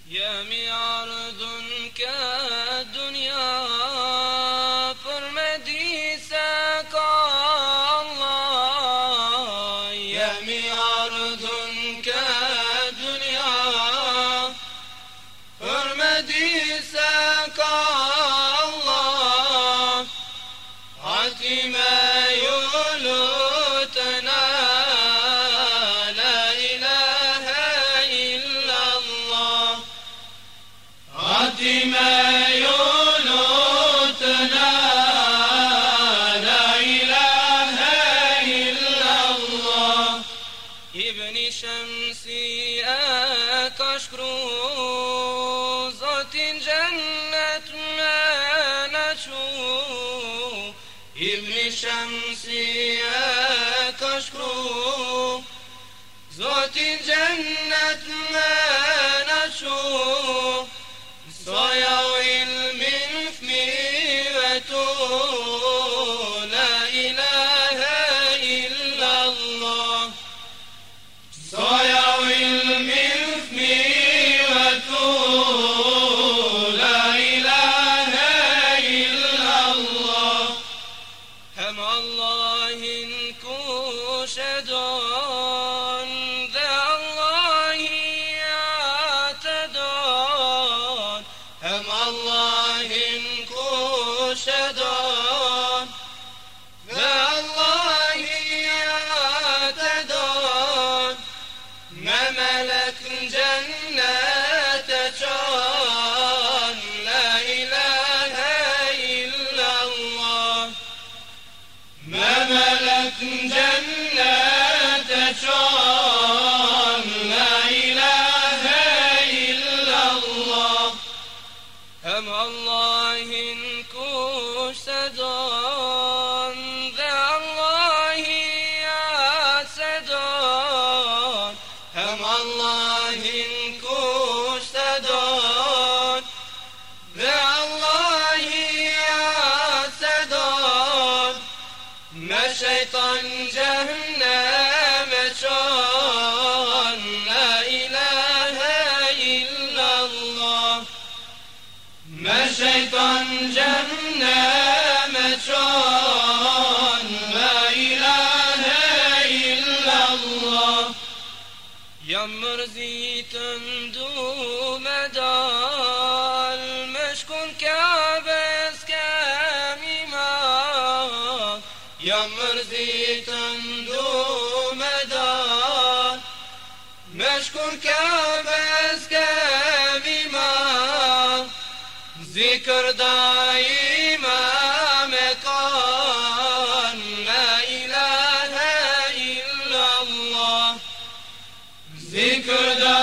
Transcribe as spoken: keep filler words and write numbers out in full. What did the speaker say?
يمي عرض كالدنيا فرمدي ساقا الله. يمي عرض كالدنيا فرمدي ساقا الله. عتما يولوتنا لا إله إلا الله. عتما يولوتنا لا إله إلا الله. ابن شمسي أكشكرو ذات جنة ما نشوف. ابن شمسي أكشكرو ذات جنة ما نشوف. صايا علم في وتو لا إله إلا الله. صايا علم في وتو لا إله إلا الله. هم الله إنكو شدون ذا الله يعتدون. هم الله إنكو شدون ذا الله يعتدون. ما ملك جنة جون لا إله إلا الله. ما ملك جنة جون لا إله إلا الله. هم الله إنكو سدون ذا الله يعتدون. هم الله إنكو سدون ذا الله يعتدون. ما شيطان جهنم شون لا إله إلا الله. ما شيطان جهنم شون لا إله إلا الله. يمر زيتن دو مدال مشكون كابس كاميما. يمر زيتن دو مدال مشكون كابس كاميما. ذكر دائما مكان لا إله إلا الله. ذكر دائما